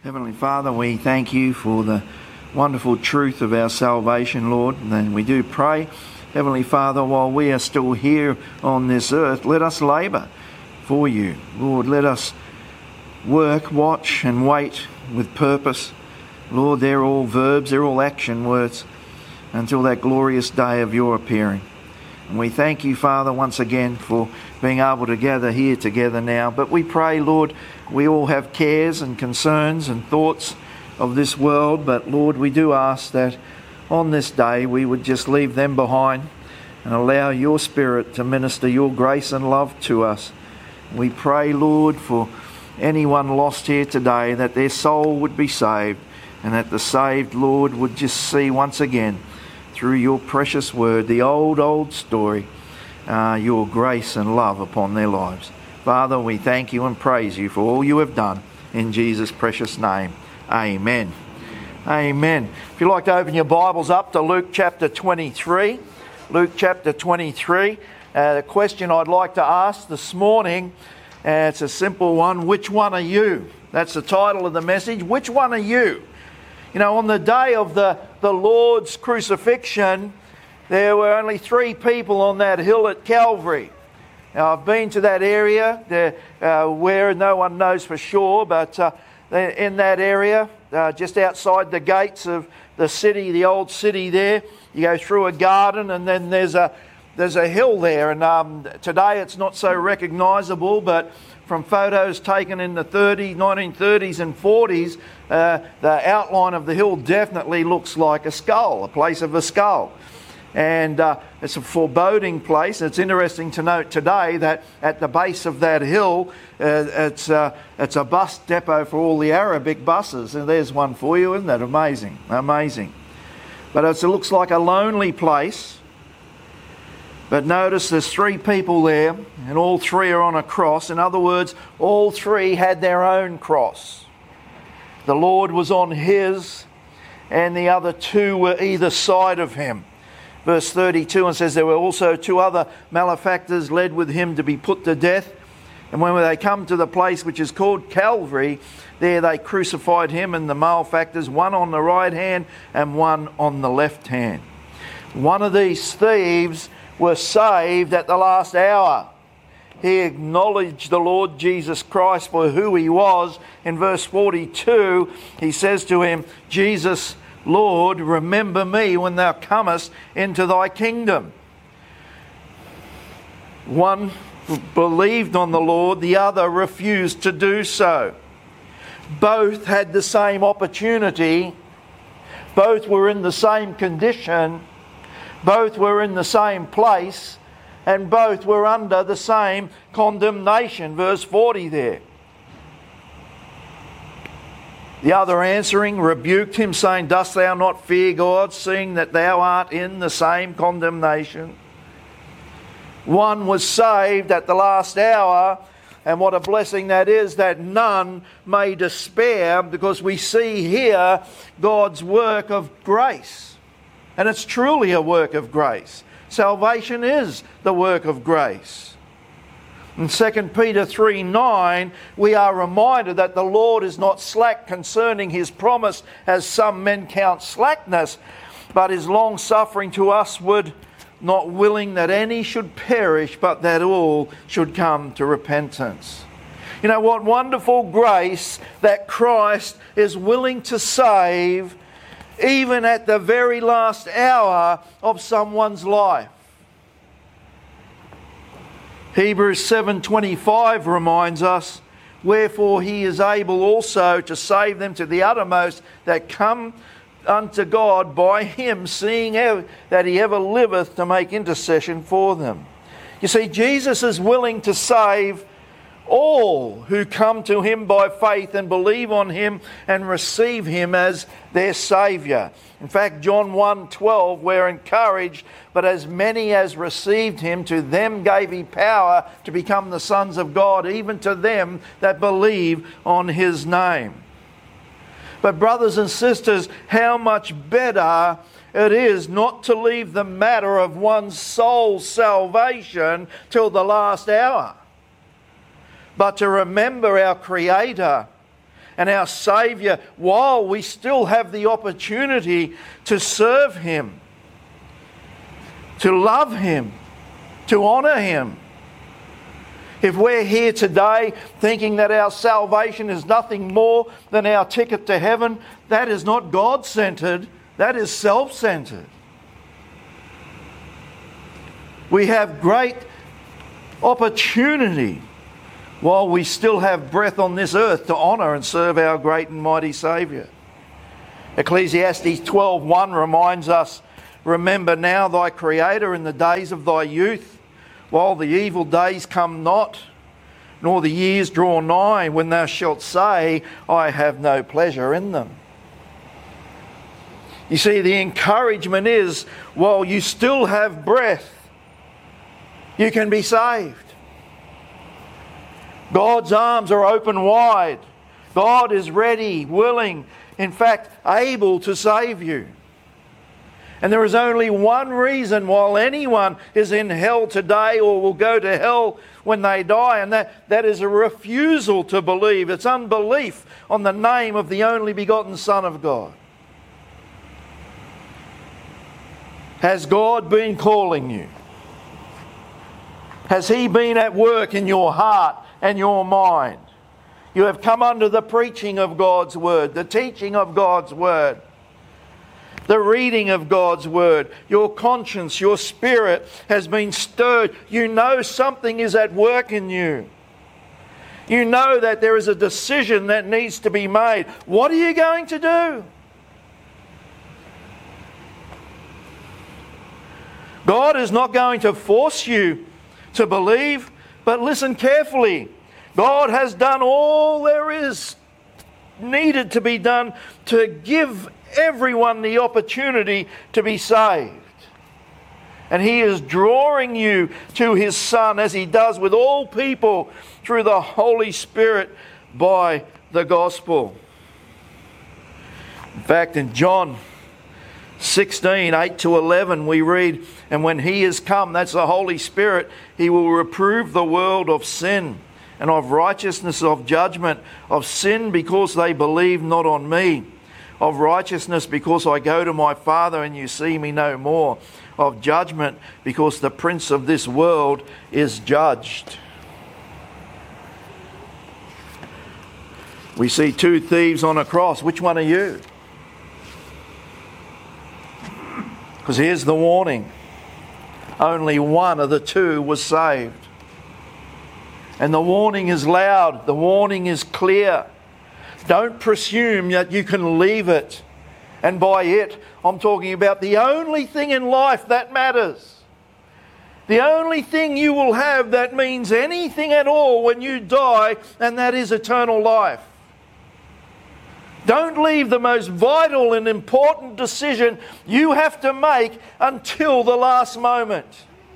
Heavenly Father, we thank you for the wonderful truth of our salvation, Lord. And we do pray, Heavenly Father, while we are still here on this earth, let us labour for you. Lord, let us work, watch and wait with purpose. Lord, they're all verbs, they're all action words until that glorious day of your appearing. And we thank you, Father, once again for being able to gather here together now. But we pray, Lord, we all have cares and concerns and thoughts of this world. But Lord, we do ask that on this day we would just leave them behind and allow your Spirit to minister your grace and love to us. We pray, Lord, for anyone lost here today, that their soul would be saved and that the saved, Lord, would just see once again through your precious word, the old story, your grace and love upon their lives. Father, we thank you and praise you for all you have done. In Jesus' precious name, amen. Amen. If you'd like to open your Bibles up to Luke chapter 23. Luke chapter 23. The question I'd like to ask this morning, it's a simple one. Which one are you? That's the title of the message. Which one are you? You know, on the day of the Lord's crucifixion, there were only 3 people on that hill at Calvary. Now, I've been to that area where no one knows for sure, but in that area, just outside the gates of the city, the old city there, you go through a garden and then there's a hill there. And today it's not so recognisable, but from photos taken in the 1930s and 40s, the outline of the hill definitely looks like a skull, a place of a skull. And it's a foreboding place. It's interesting to note today that at the base of that hill, it's a bus depot for all the Arabic buses. And there's one for you, isn't that amazing? Amazing. But it looks like a lonely place. But notice there's 3 people there, and all 3 are on a cross. In other words, all 3 had their own cross. The Lord was on his, and the other 2 were either side of him. Verse 32 and says there were also 2 other malefactors led with him to be put to death. And when they come to the place which is called Calvary, there they crucified him and the malefactors, one on the right hand and one on the left hand. One of these thieves was saved at the last hour. He acknowledged the Lord Jesus Christ for who he was. In verse 42, he says to him, Jesus, Lord, remember me when thou comest into thy kingdom. One believed on the Lord, the other refused to do so. Both had the same opportunity. Both were in the same condition. Both were in the same place. And both were under the same condemnation. Verse 40 there. The other answering rebuked him, saying, Dost thou not fear God, seeing that thou art in the same condemnation? One was saved at the last hour, and what a blessing that is, that none may despair, because we see here God's work of grace. And it's truly a work of grace. Salvation is the work of grace. In 2 Peter 3:9, we are reminded that the Lord is not slack concerning his promise, as some men count slackness, but is long-suffering to usward, not willing that any should perish, but that all should come to repentance. You know what wonderful grace that Christ is willing to save even at the very last hour of someone's life. Hebrews 7:25 reminds us, wherefore he is able also to save them to the uttermost that come unto God by him, seeing that he ever liveth to make intercession for them. You see, Jesus is willing to save all who come to him by faith and believe on him and receive him as their Saviour. In fact, John 1:12, we're encouraged, but as many as received him, to them gave he power to become the sons of God, even to them that believe on his name. But brothers and sisters, how much better it is not to leave the matter of one's soul's salvation till the last hour, but to remember our Creator and our Saviour while we still have the opportunity to serve Him, to love Him, to honour Him. If we're here today thinking that our salvation is nothing more than our ticket to heaven, that is not God-centred, that is self-centred. We have great opportunity while we still have breath on this earth to honour and serve our great and mighty Saviour. Ecclesiastes 12:1 reminds us, "Remember now thy Creator in the days of thy youth, while the evil days come not, nor the years draw nigh, when thou shalt say, I have no pleasure in them." You see, the encouragement is, while you still have breath, you can be saved. God's arms are open wide. God is ready, willing, in fact, able to save you. And there is only one reason why anyone is in hell today or will go to hell when they die, and that is a refusal to believe. It's unbelief on the name of the only begotten Son of God. Has God been calling you? Has He been at work in your heart and your mind? You have come under the preaching of God's Word, the teaching of God's Word, the reading of God's Word. Your conscience, your spirit has been stirred. You know something is at work in you. You know that there is a decision that needs to be made. What are you going to do? God is not going to force you to believe, but listen carefully. God has done all there is needed to be done to give everyone the opportunity to be saved. And He is drawing you to His Son, as He does with all people, through the Holy Spirit by the gospel. In fact, in John 16, 8-11, we read, "And when He is come," that's the Holy Spirit, "He will reprove the world of sin and of righteousness, of judgment, of sin because they believe not on me, of righteousness because I go to my Father and you see me no more, of judgment because the prince of this world is judged." We see two thieves on a cross. Which one are you? Because here's the warning. Only one of the two was saved. And the warning is loud. The warning is clear. Don't presume that you can leave it. And by it, I'm talking about the only thing in life that matters. The only thing you will have that means anything at all when you die, and that is eternal life. Don't leave the most vital and important decision you have to make until the last moment.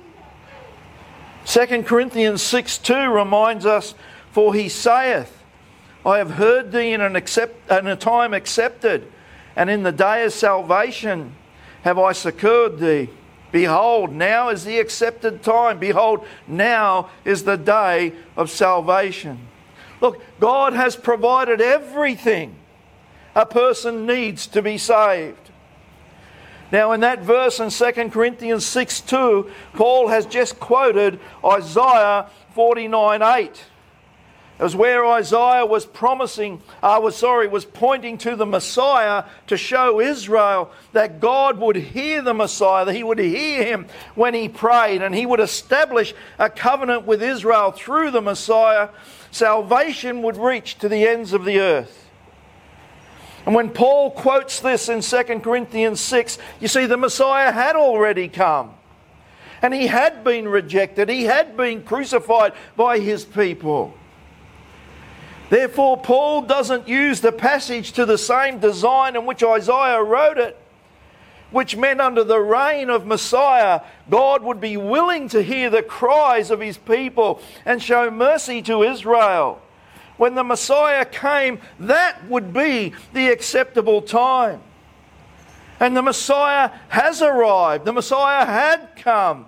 2 Corinthians 6:2 reminds us, "For He saith, I have heard thee in a time accepted, and in the day of salvation have I succoured thee. Behold, now is the accepted time. Behold, now is the day of salvation." Look, God has provided everything a person needs to be saved. Now, in that verse in 2 Corinthians 6:2, Paul has just quoted Isaiah 49:8. It was where Isaiah was was pointing to the Messiah to show Israel that God would hear the Messiah, that He would hear him when he prayed, and He would establish a covenant with Israel through the Messiah. Salvation would reach to the ends of the earth. And when Paul quotes this in 2 Corinthians 6, you see the Messiah had already come. And He had been rejected. He had been crucified by His people. Therefore, Paul doesn't use the passage to the same design in which Isaiah wrote it, which meant under the reign of Messiah, God would be willing to hear the cries of His people and show mercy to Israel. When the Messiah came, that would be the acceptable time. And the Messiah has arrived. The Messiah had come.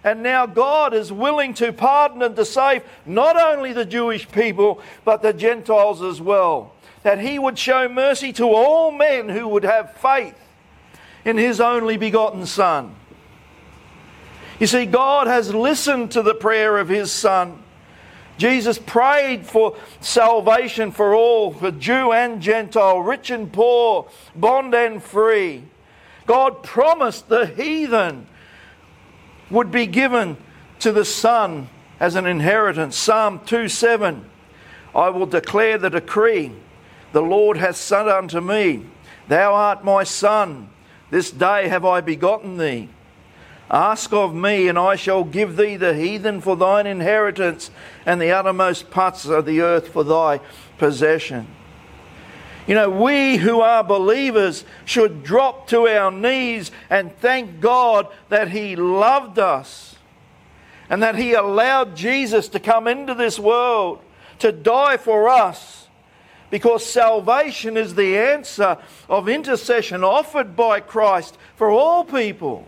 And now God is willing to pardon and to save not only the Jewish people, but the Gentiles as well. That he would show mercy to all men who would have faith in his only begotten Son. You see, God has listened to the prayer of his Son. Jesus prayed for salvation for all, for Jew and Gentile, rich and poor, bond and free. God promised the heathen would be given to the Son as an inheritance. Psalm 2:7, I will declare the decree. The Lord hath said unto me, Thou art my Son, this day have I begotten thee. Ask of me, and I shall give thee the heathen for thine inheritance, and the uttermost parts of the earth for thy possession. You know, we who are believers should drop to our knees and thank God that he loved us and that he allowed Jesus to come into this world to die for us, because salvation is the answer of intercession offered by Christ for all people.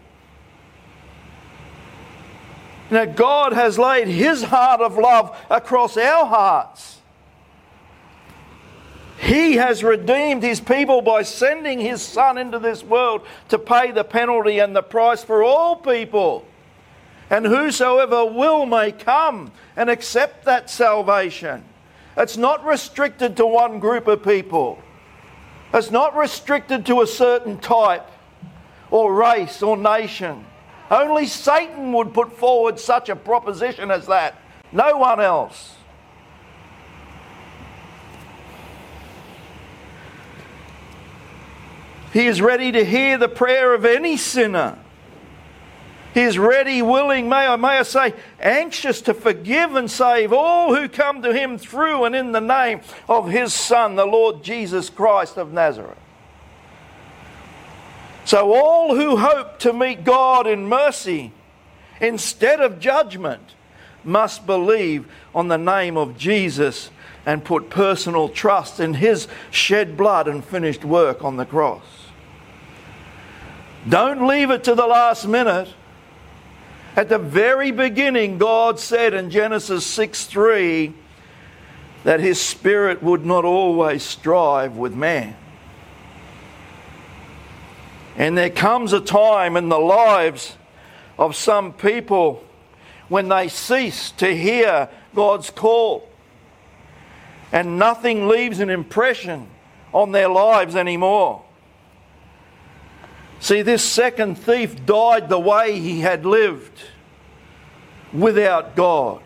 Now, God has laid his heart of love across our hearts. He has redeemed his people by sending his Son into this world to pay the penalty and the price for all people. And whosoever will may come and accept that salvation. It's not restricted to one group of people. It's not restricted to a certain type or race or nation. Only Satan would put forward such a proposition as that. No one else. He is ready to hear the prayer of any sinner. He is ready, willing, may I say, anxious to forgive and save all who come to him through and in the name of his Son, the Lord Jesus Christ of Nazareth. So all who hope to meet God in mercy instead of judgment must believe on the name of Jesus and put personal trust in his shed blood and finished work on the cross. Don't leave it to the last minute. At the very beginning, God said in Genesis 6:3 that his Spirit would not always strive with man. And there comes a time in the lives of some people when they cease to hear God's call, and nothing leaves an impression on their lives anymore. See, this second thief died the way he had lived, without God.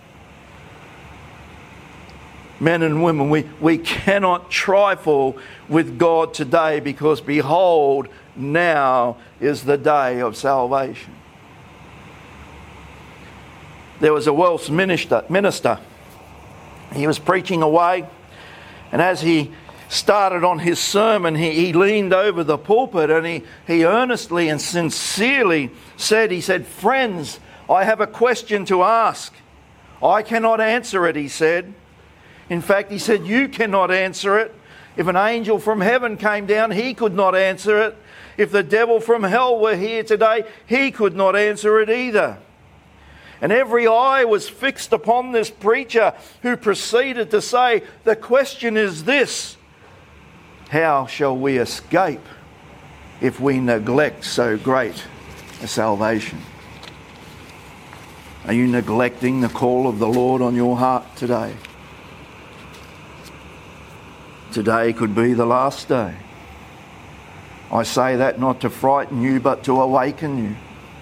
Men and women, we cannot trifle with God today, because behold, now is the day of salvation. There was a Welsh minister. He was preaching away, and as he started on his sermon, he leaned over the pulpit and he earnestly and sincerely said, "Friends, I have a question to ask. I cannot answer it," he said. In fact, he said, "You cannot answer it. If an angel from heaven came down, he could not answer it. If the devil from hell were here today, he could not answer it either." And every eye was fixed upon this preacher, who proceeded to say, "The question is this: how shall we escape if we neglect so great a salvation?" Are you neglecting the call of the Lord on your heart today? Today could be the last day. I say that not to frighten you, but to awaken you.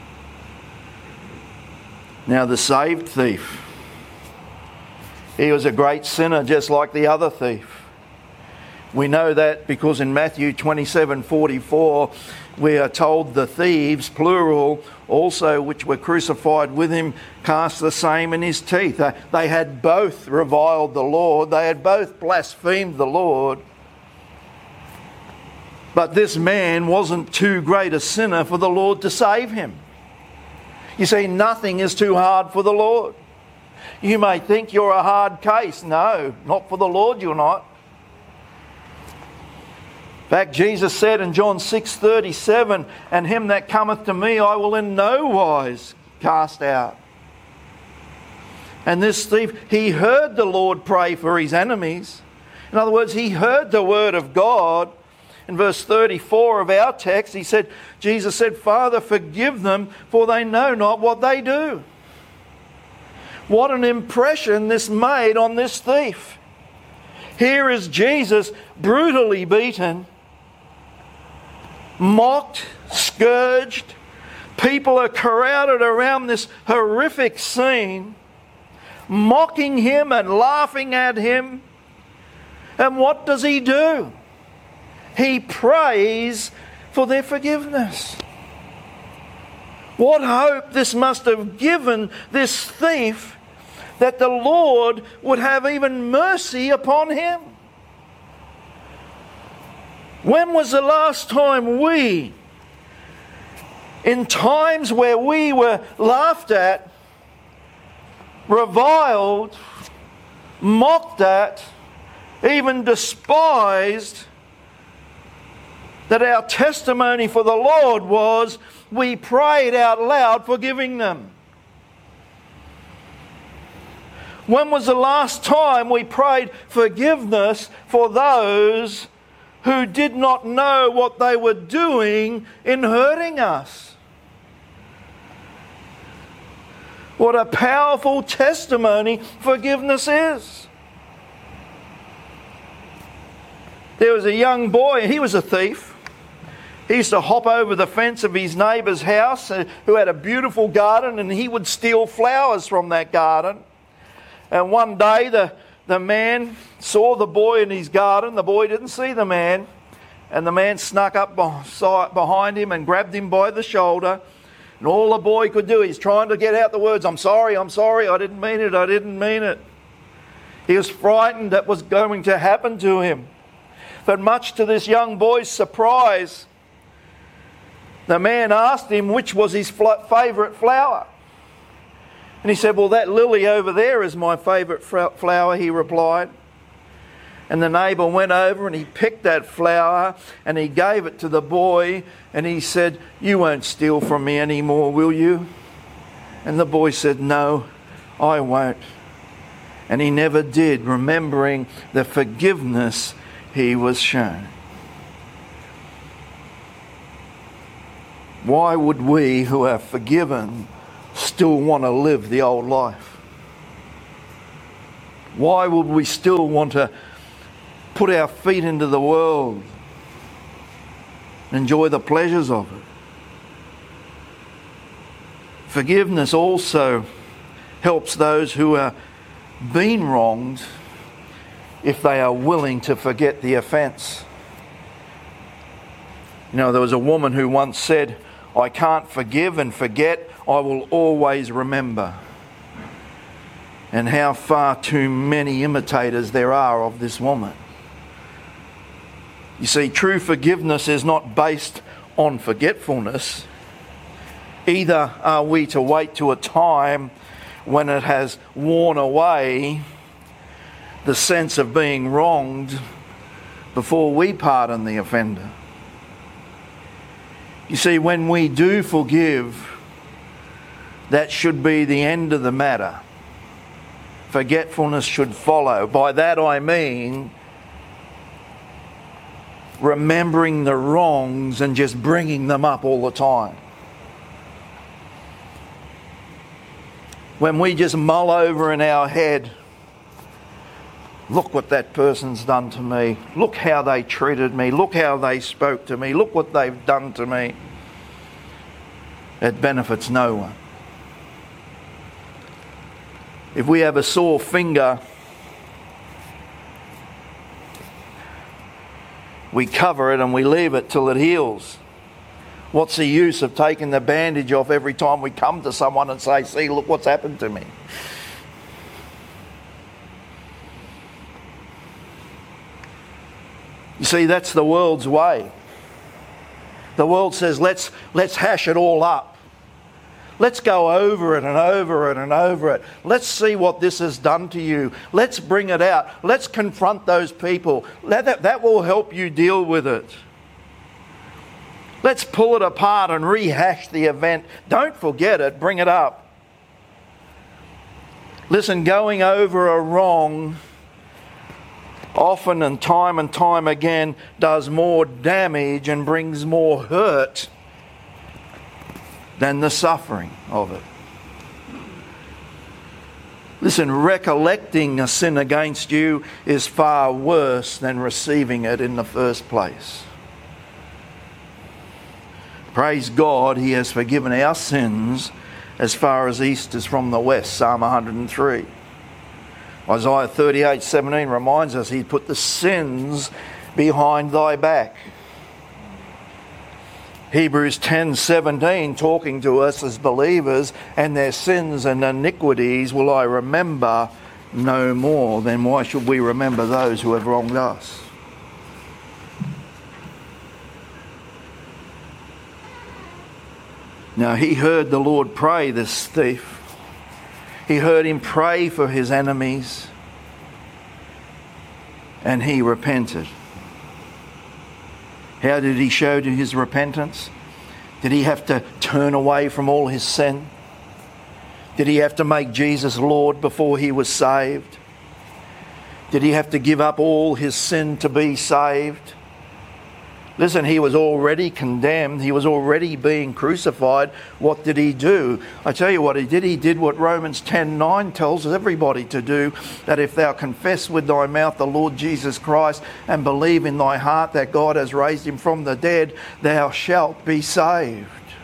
Now, the saved thief, he was a great sinner just like the other thief. We know that because in Matthew 27:44 we are told the thieves, plural, also which were crucified with him, cast the same in his teeth. They had both reviled the Lord. They had both blasphemed the Lord. But this man wasn't too great a sinner for the Lord to save him. You see, nothing is too hard for the Lord. You may think you're a hard case. No, not for the Lord you're not. In fact, Jesus said in John 6:37, "And him that cometh to me I will in no wise cast out. And this thief, he heard the Lord pray for his enemies. In other words, he heard the word of God. In verse 34 of our text, Jesus said, Father, forgive them, for they know not what they do. What an impression this made on this thief. Here is Jesus brutally beaten, mocked, scourged. People are crowded around this horrific scene, mocking him and laughing at him. And what does he do? He prays for their forgiveness. What hope this must have given this thief, that the Lord would have even mercy upon him. When was the last time we, in times where we were laughed at, reviled, mocked at, even despised, that our testimony for the Lord was we prayed out loud forgiving them? When was the last time we prayed forgiveness for those who did not know what they were doing in hurting us? What a powerful testimony forgiveness is. There was a young boy, he was a thief. He used to hop over the fence of his neighbour's house who had a beautiful garden, and he would steal flowers from that garden. And one day the man saw the boy in his garden. The boy didn't see the man. And the man snuck up behind him and grabbed him by the shoulder. And all the boy could do, he's trying to get out the words, I'm sorry, I didn't mean it. He was frightened that was going to happen to him. But much to this young boy's surprise, the man asked him which was his favourite flower. And he said, well, that lily over there is my favourite flower, he replied. And the neighbour went over and he picked that flower and he gave it to the boy, and he said, you won't steal from me anymore, will you? And the boy said, no, I won't. And he never did, remembering the forgiveness he was shown. Why would we who are forgiven still want to live the old life? Why would we still want to put our feet into the world, enjoy the pleasures of it? Forgiveness also helps those who are being wronged if they are willing to forget the offence. You know, there was a woman who once said, I can't forgive and forget, I will always remember. And how far too many imitators there are of this woman. You see, true forgiveness is not based on forgetfulness. Either are we to wait to a time when it has worn away the sense of being wronged before we pardon the offender. You see, when we do forgive, that should be the end of the matter. Forgetfulness should follow. By that I mean remembering the wrongs and just bringing them up all the time. When we just mull over in our head, look what that person's done to me. Look how they treated me. Look how they spoke to me. Look what they've done to me. It benefits no one. If we have a sore finger, we cover it and we leave it till it heals. What's the use of taking the bandage off every time we come to someone and say, see, look what's happened to me? You see, that's the world's way. The world says, let's hash it all up. Let's go over it and over it and over it. Let's see what this has done to you. Let's bring it out. Let's confront those people. That will help you deal with it. Let's pull it apart and rehash the event. Don't forget it, bring it up. Listen, going over a wrong often and time again does more damage and brings more hurt than the suffering of it. Listen, recollecting a sin against you is far worse than receiving it in the first place. Praise God, He has forgiven our sins as far as east is from the west, Psalm 103. Isaiah 38:17 reminds us He put the sins behind thy back. Hebrews 10:17 talking to us as believers, and their sins and iniquities will I remember no more. Then why should we remember those who have wronged us? Now he heard the Lord pray, this thief. He heard him pray for his enemies, and he repented. How did he show his repentance? Did he have to turn away from all his sin? Did he have to make Jesus Lord before he was saved? Did he have to give up all his sin to be saved? Listen, he was already condemned. He was already being crucified. What did he do? I tell you what he did. He did what Romans 10:9 tells everybody to do, that if thou confess with thy mouth the Lord Jesus Christ and believe in thy heart that God has raised him from the dead, thou shalt be saved.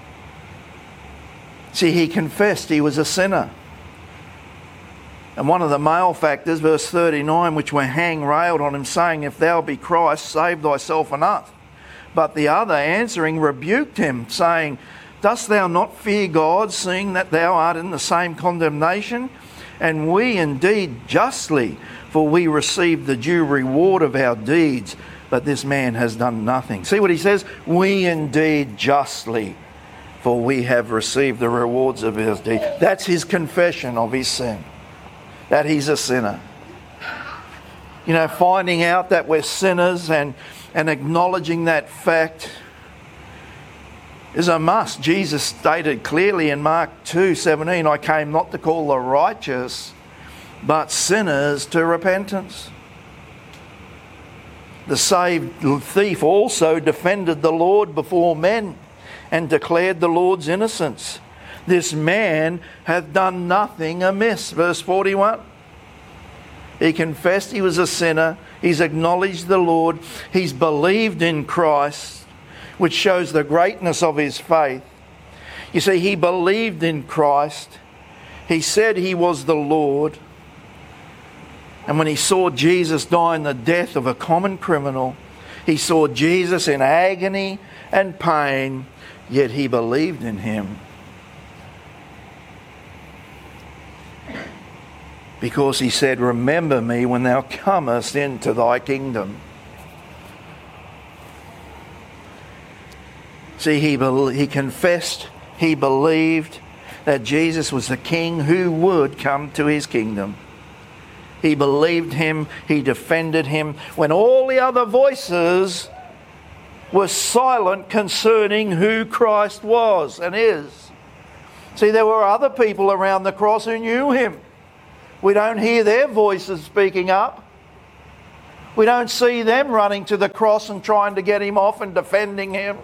See, he confessed he was a sinner. And one of the malefactors, verse 39, which were hang railed on him, saying, if thou be Christ, save thyself and us. But the other answering rebuked him, saying, dost thou not fear God, seeing that thou art in the same condemnation? And we indeed justly, for we receive the due reward of our deeds, but this man has done nothing. See what he says? We indeed justly, for we have received the rewards of his deeds. That's his confession of his sin, that he's a sinner. You know, finding out that we're sinners and acknowledging that fact is a must. Jesus stated clearly in Mark 2:17, I came not to call the righteous, but sinners to repentance. The saved thief also defended the Lord before men and declared the Lord's innocence. This man hath done nothing amiss. Verse 41. He confessed he was a sinner. He's acknowledged the Lord. He's believed in Christ, which shows the greatness of his faith. You see, he believed in Christ. He said he was the Lord. And when he saw Jesus die in the death of a common criminal, he saw Jesus in agony and pain, yet he believed in him. Because he said, remember me when thou comest into thy kingdom. See, he confessed, he believed that Jesus was the King who would come to his kingdom. He believed him, he defended him, when all the other voices were silent concerning who Christ was and is. See, there were other people around the cross who knew him. We don't hear their voices speaking up. We don't see them running to the cross and trying to get him off and defending him.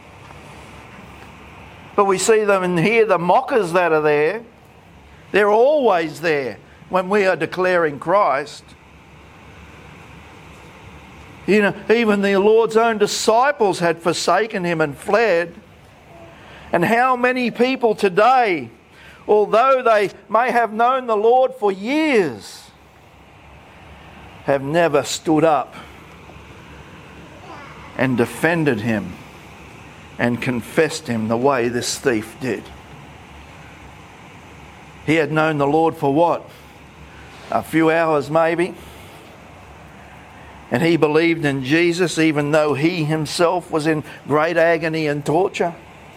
But we see them and hear the mockers that are there. They're always there when we are declaring Christ. You know, even the Lord's own disciples had forsaken him and fled. And how many people today, although they may have known the Lord for years, have never stood up and defended him and confessed him the way this thief did. He had known the Lord for what? A few hours maybe. And he believed in Jesus even though he himself was in great agony and torture.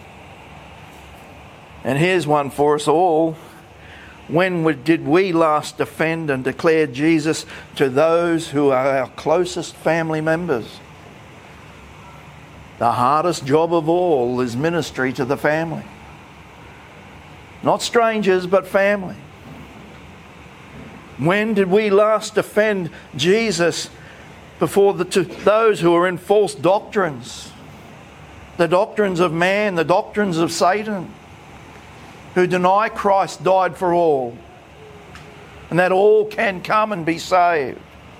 And here's one for us all. When did we last defend and declare Jesus to those who are our closest family members? The hardest job of all is ministry to the family. Not strangers, but family. When did we last defend Jesus before those who are in false doctrines? The doctrines of man, the doctrines of Satan, who deny Christ died for all, and that all can come and be saved.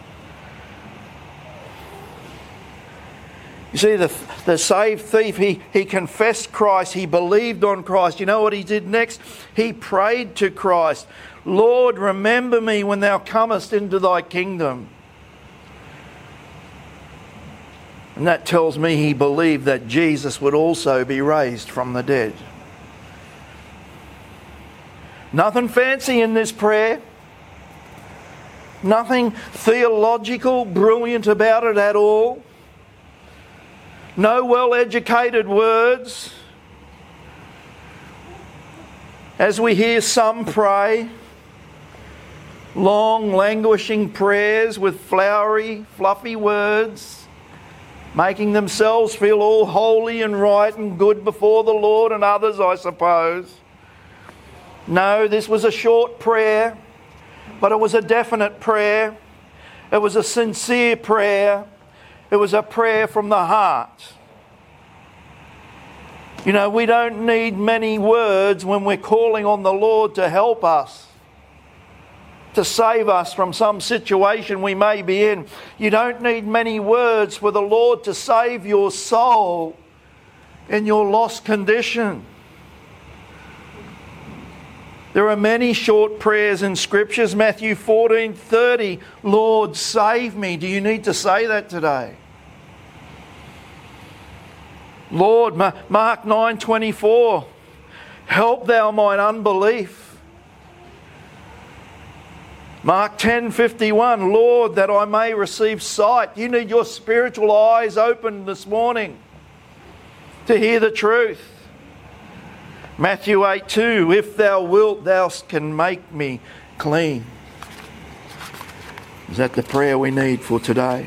You see, the saved thief, he confessed Christ, he believed on Christ. You know what he did next? He prayed to Christ, Lord, remember me when thou comest into thy kingdom. And that tells me he believed that Jesus would also be raised from the dead. Nothing fancy in this prayer. Nothing theological, brilliant about it at all. No well-educated words. As we hear some pray, long, languishing prayers with flowery, fluffy words, making themselves feel all holy and right and good before the Lord and others, I suppose. No, this was a short prayer, but it was a definite prayer. It was a sincere prayer. It was a prayer from the heart. You know, we don't need many words when we're calling on the Lord to help us, to save us from some situation we may be in. You don't need many words for the Lord to save your soul in your lost condition. There are many short prayers in Scriptures. Matthew 14:30, Lord, save me. Do you need to say that today? Lord, Mark 9:24, help thou mine unbelief. Mark 10:51, Lord, that I may receive sight. You need your spiritual eyes opened this morning to hear the truth. Matthew 8:2, if thou wilt, thou can make me clean. Is that the prayer we need for today?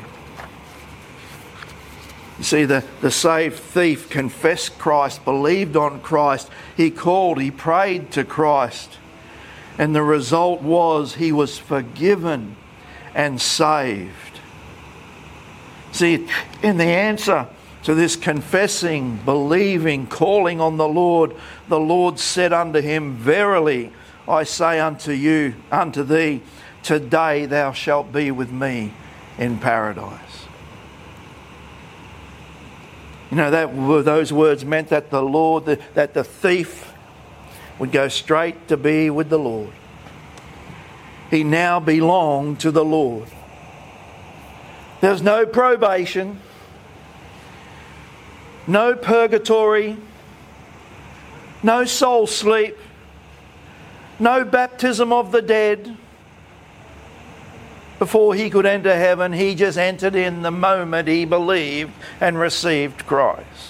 You see, the saved thief confessed Christ, believed on Christ. He called, he prayed to Christ. And the result was he was forgiven and saved. See, in the answer to this confessing, believing, calling on the Lord said unto him, verily I say unto thee, today thou shalt be with me in paradise. You know, those words meant that that the thief would go straight to be with the Lord. He now belonged to the Lord. There's no probation, no purgatory, no soul sleep, no baptism of the dead. Before he could enter heaven, he just entered in the moment he believed and received Christ.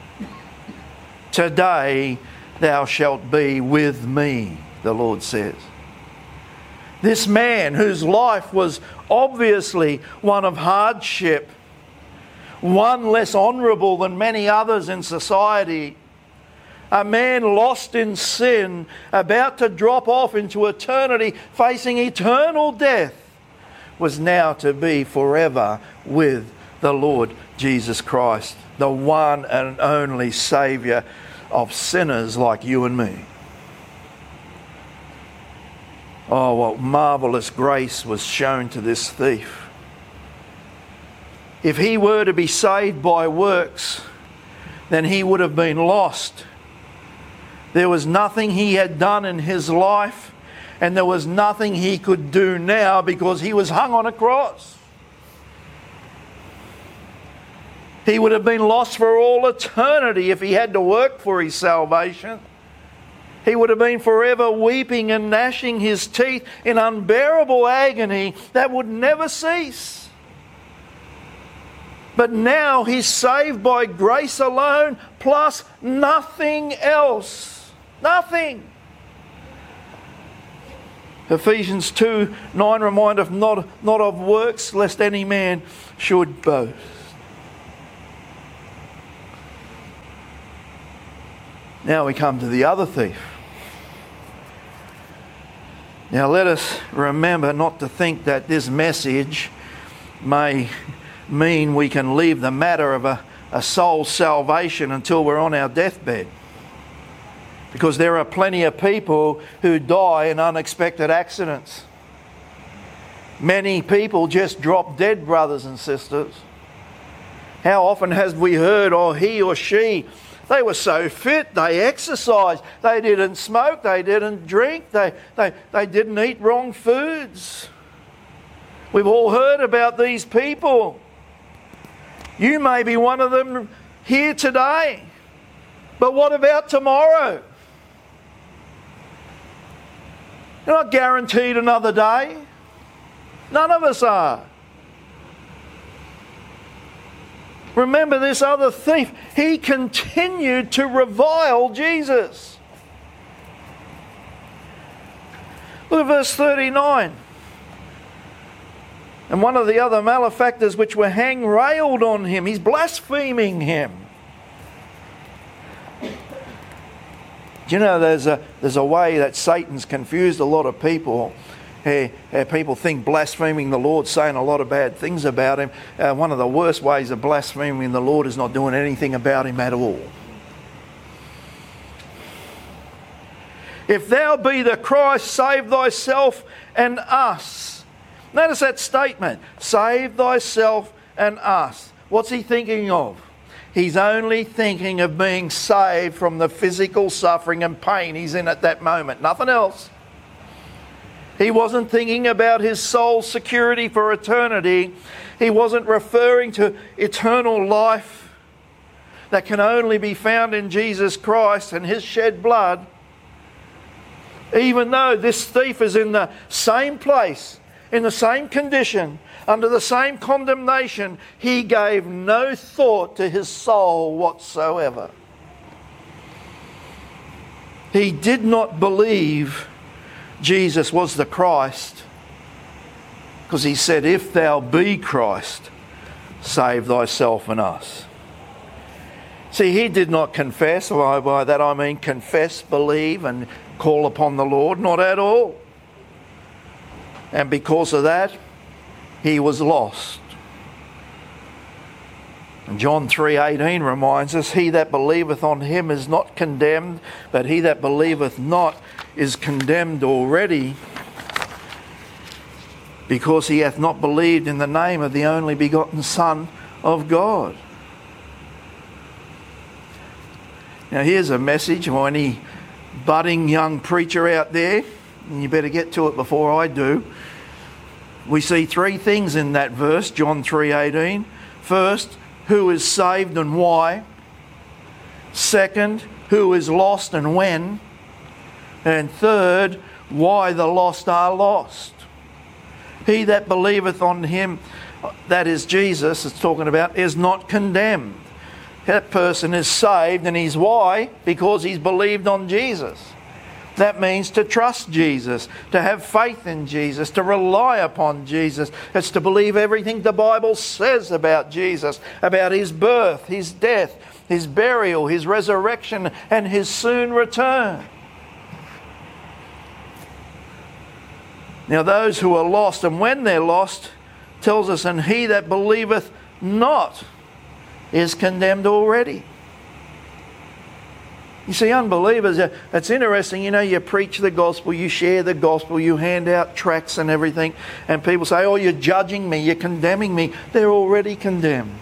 Today thou shalt be with me, the Lord says. This man whose life was obviously one of hardship, one less honourable than many others in society, a man lost in sin, about to drop off into eternity, facing eternal death, was now to be forever with the Lord Jesus Christ, the one and only Saviour of sinners like you and me. Oh, what marvellous grace was shown to this thief. If he were to be saved by works, then he would have been lost. There was nothing he had done in his life, and there was nothing he could do now because he was hung on a cross. He would have been lost for all eternity if he had to work for his salvation. He would have been forever weeping and gnashing his teeth in unbearable agony that would never cease. But now he's saved by grace alone, plus nothing else. Nothing. Ephesians 2:9 remindeth not of works, lest any man should boast. Now we come to the other thief. Now let us remember not to think that this message may mean we can leave the matter of a soul's salvation until we're on our deathbed. Because there are plenty of people who die in unexpected accidents. Many people just drop dead, brothers and sisters. How often have we heard, oh, he or she, they were so fit, they exercised, they didn't smoke, they didn't drink, they didn't eat wrong foods. We've all heard about these people. You may be one of them here today. But what about tomorrow? You're not guaranteed another day. None of us are. Remember this other thief. He continued to revile Jesus. Look at verse 39. And one of the other malefactors which were hanged railed on him. He's blaspheming him. Do you know there's a way that Satan's confused a lot of people. People think blaspheming the Lord, saying a lot of bad things about him. One of the worst ways of blaspheming the Lord is not doing anything about him at all. If thou be the Christ, save thyself and us. Notice that statement. Save thyself and us. What's he thinking of? He's only thinking of being saved from the physical suffering and pain he's in at that moment. Nothing else. He wasn't thinking about his soul's security for eternity. He wasn't referring to eternal life that can only be found in Jesus Christ and his shed blood. Even though this thief is in the same place, in the same condition, under the same condemnation, he gave no thought to his soul whatsoever. He did not believe Jesus was the Christ, because he said, if thou be Christ, save thyself and us. See, he did not confess. By that I mean confess, believe and call upon the Lord. Not at all. And because of that, he was lost. And John 3:18 reminds us, he that believeth on him is not condemned, but he that believeth not is condemned already, because he hath not believed in the name of the only begotten Son of God. Now here's a message for any budding young preacher out there, and you better get to it before I do. We see three things in that verse, John 3:18. First, who is saved and why. Second, who is lost and when. And third, why the lost are lost. He that believeth on him, that is Jesus it's talking about, is not condemned. That person is saved, and he's why? Because he's believed on Jesus. That means to trust Jesus, to have faith in Jesus, to rely upon Jesus. It's to believe everything the Bible says about Jesus, about his birth, his death, his burial, his resurrection, and his soon return. Now those who are lost, and when they're lost, tells us, and he that believeth not is condemned already. You see, unbelievers, it's interesting, you preach the gospel, you share the gospel, you hand out tracts and everything, and people say, oh, you're judging me, you're condemning me. They're already condemned.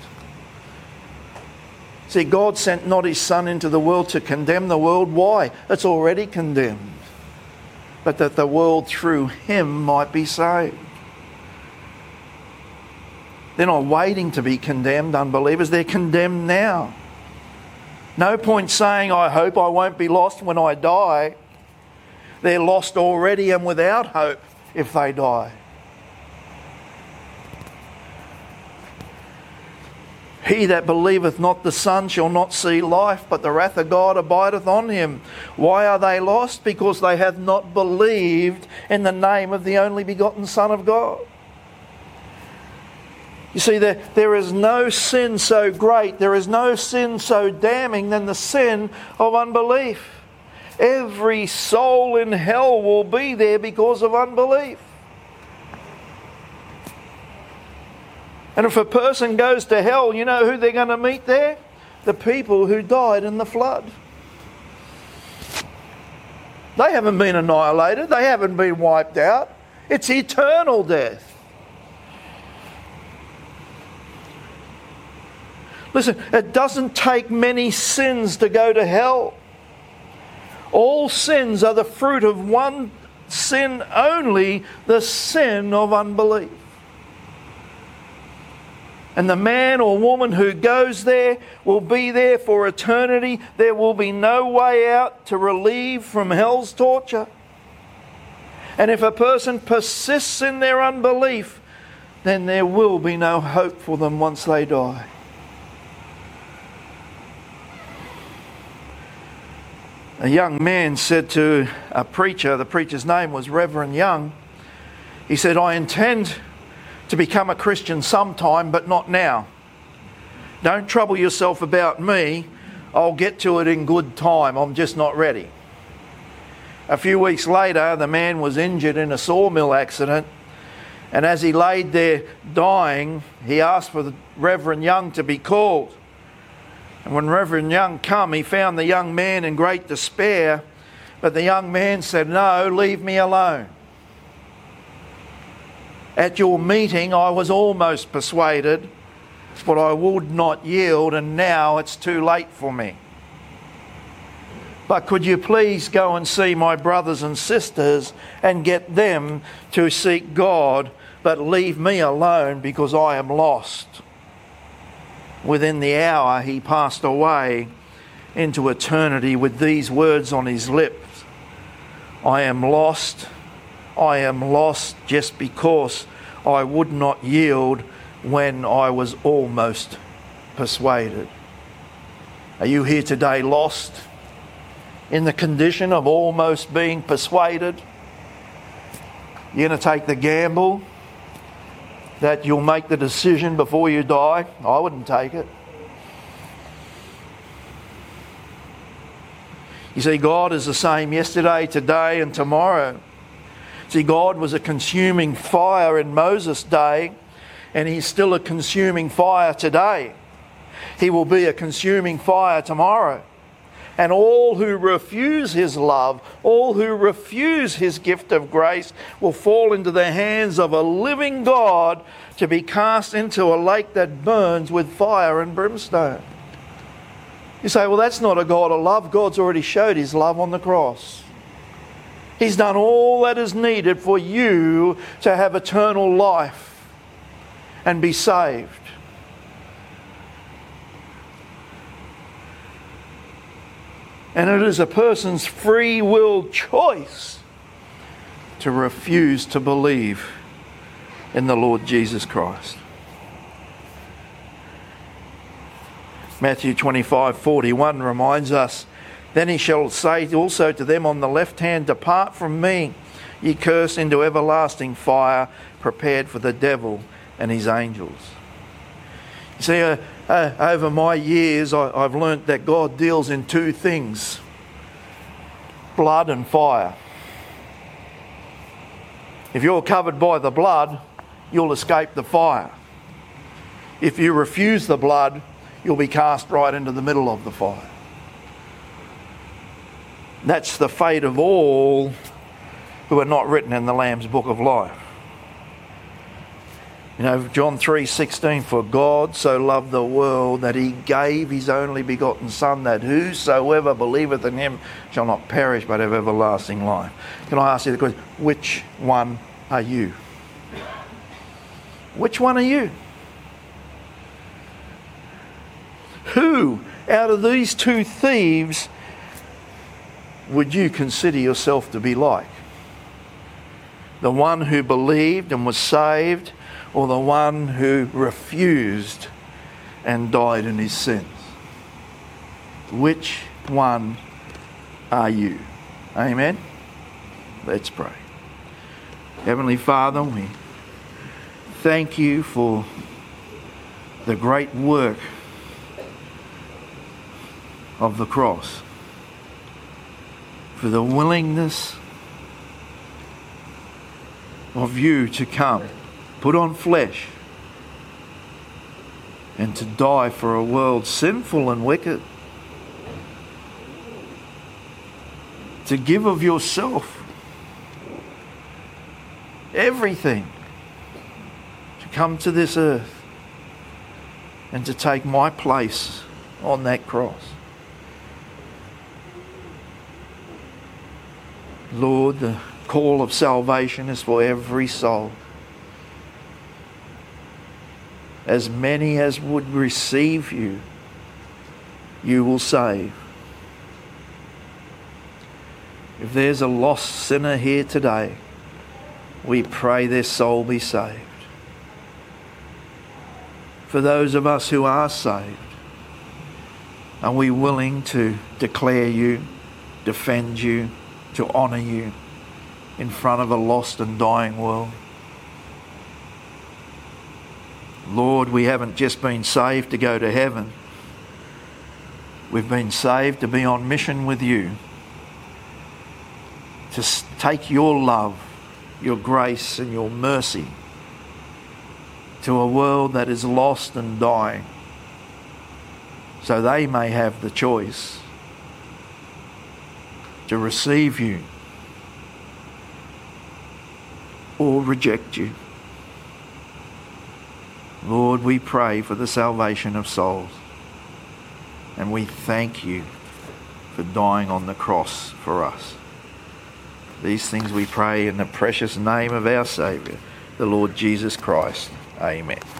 See, God sent not his Son into the world to condemn the world. Why? It's already condemned. But that the world through him might be saved. They're not waiting to be condemned, unbelievers. They're condemned now. No point saying, I hope I won't be lost when I die. They're lost already and without hope if they die. He that believeth not the Son shall not see life, but the wrath of God abideth on him. Why are they lost? Because they have not believed in the name of the only begotten Son of God. You see, there is no sin so great, there is no sin so damning than the sin of unbelief. Every soul in hell will be there because of unbelief. And if a person goes to hell, you know who they're going to meet there? The people who died in the flood. They haven't been annihilated. They haven't been wiped out. It's eternal death. Listen, it doesn't take many sins to go to hell. All sins are the fruit of one sin only, the sin of unbelief. And the man or woman who goes there will be there for eternity. There will be no way out to relieve from hell's torture. And if a person persists in their unbelief, then there will be no hope for them once they die. A young man said to a preacher, the preacher's name was Reverend Young, he said, "I intend to become a Christian sometime, but not now. Don't trouble yourself about me. I'll get to it in good time. I'm just not ready." A few weeks later, the man was injured in a sawmill accident, and as he laid there dying, he asked for the Reverend Young to be called. And when Reverend Young come, he found the young man in great despair, but the young man said, "No, leave me alone. At your meeting, I was almost persuaded, but I would not yield, and now it's too late for me. But could you please go and see my brothers and sisters and get them to seek God, but leave me alone because I am lost." Within the hour, he passed away into eternity with these words on his lips: I am lost just because I would not yield when I was almost persuaded. Are you here today lost? In the condition of almost being persuaded? You're going to take the gamble that you'll make the decision before you die? I wouldn't take it. You see, God is the same yesterday, today and tomorrow. See, God was a consuming fire in Moses' day, and He's still a consuming fire today. He will be a consuming fire tomorrow. And all who refuse His love, all who refuse His gift of grace, will fall into the hands of a living God to be cast into a lake that burns with fire and brimstone. You say, well, that's not a God of love. God's already showed His love on the cross. He's done all that is needed for you to have eternal life and be saved. And it is a person's free will choice to refuse to believe in the Lord Jesus Christ. Matthew 25:41 reminds us, "Then He shall say also to them on the left hand, Depart from me, ye cursed, into everlasting fire, prepared for the devil and his angels." You see, over my years, I've learnt that God deals in two things: blood and fire. If you're covered by the blood, you'll escape the fire. If you refuse the blood, you'll be cast right into the middle of the fire. That's the fate of all who are not written in the Lamb's Book of Life. You know, John 3:16, "For God so loved the world that He gave His only begotten Son, that whosoever believeth in Him shall not perish but have everlasting life." Can I ask you the question, which one are you? Which one are you? Who out of these two thieves would you consider yourself to be like? The one who believed and was saved, or the one who refused and died in his sins? Which one are you? Amen? Let's pray. Heavenly Father, we thank You for the great work of the cross, for the willingness of you to come, put on flesh, and to die for a world sinful and wicked, to give of yourself, everything, to come to this earth and to take my place on that cross. Lord, the call of salvation is for every soul. As many as would receive you, you will save. If there's a lost sinner here today, we pray their soul be saved. For those of us who are saved, are we willing to declare you, defend you, to honour you in front of a lost and dying world? Lord, we haven't just been saved to go to heaven. We've been saved to be on mission with you, to take your love, your grace and your mercy to a world that is lost and dying, so they may have the choice to receive you or reject you. Lord, we pray for the salvation of souls, and we thank you for dying on the cross for us. These things we pray in the precious name of our Saviour, the Lord Jesus Christ. Amen.